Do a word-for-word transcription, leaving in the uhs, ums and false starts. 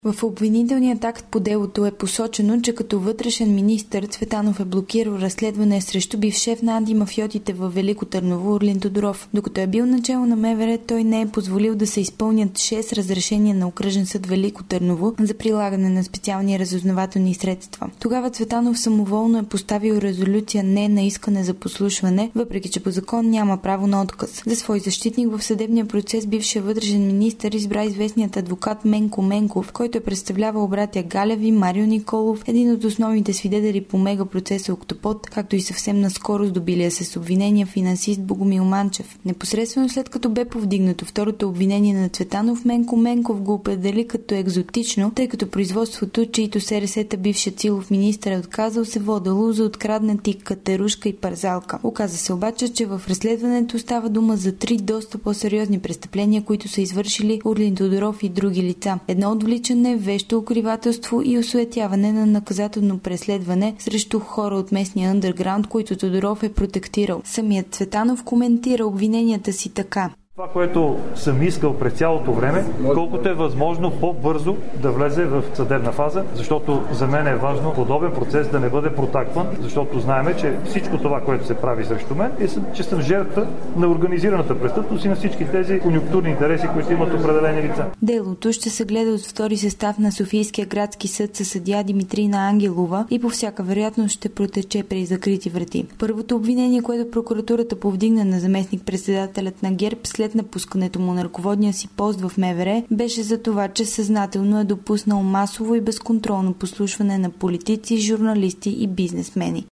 В обвинителният акт по делото е посочено, че като вътрешен министър Цветанов е блокирал разследване срещу бивш шеф на антимафиотите във Велико Търново Орлин Тодоров. Докато е бил начало на МВР, той не е позволил да се изпълнят шест разрешения на окръжен съд Велико Търново за прилагане на специални разузнавателни средства. Тогава Цветанов самоволно е поставил резолюция не на искане за послушване, въпреки че по закон няма право на отказ. За свой защитник в съдебния процес бившият вътрешен министър избра известният адвокат Менко Менков, който е представлявал братя Галеви, Марио Николов, един от основните свидетели по мегапроцеса Октопод, както и съвсем наскоро здобилия се с обвинения финансист Богомил Манчев. Непосредствено след като бе повдигнато второто обвинение на Цветанов, Менко Менков го определи като екзотично, тъй като производството, чието СРС-та бившият силов министър е отказал, се водало за откраднати катерушка и парзалка. Оказа се обаче, че в разследването става дума за три доста по-сериозни престъпления, които са извършили Орлин Тодоров и други лица. Едно отвличане, вещо укривателство и осуетяване на наказателно преследване срещу хора от местния андерграунд, които Тодоров е протектирал. Самият Цветанов коментира обвиненията си така. Това, което съм искал през цялото време, колкото е възможно по-бързо да влезе в съдебна фаза, защото за мен е важно подобен процес да не бъде протакван, защото знаеме, че всичко това, което се прави срещу мен, е, че съм жертва на организираната престъпност и на всички тези конюнктурни интереси, които имат определени лица. Делото ще се гледа от втори състав на Софийския градски съд със съдия Димитрина Ангелова и по всяка вероятност ще протече при закрити врати. Първото обвинение, което прокуратурата повдигна на заместник-председателят на ГЕРБ след напускането му на ръководния си пост в МВР, беше за това, че съзнателно е допуснал масово и безконтролно послушване на политици, журналисти и бизнесмени.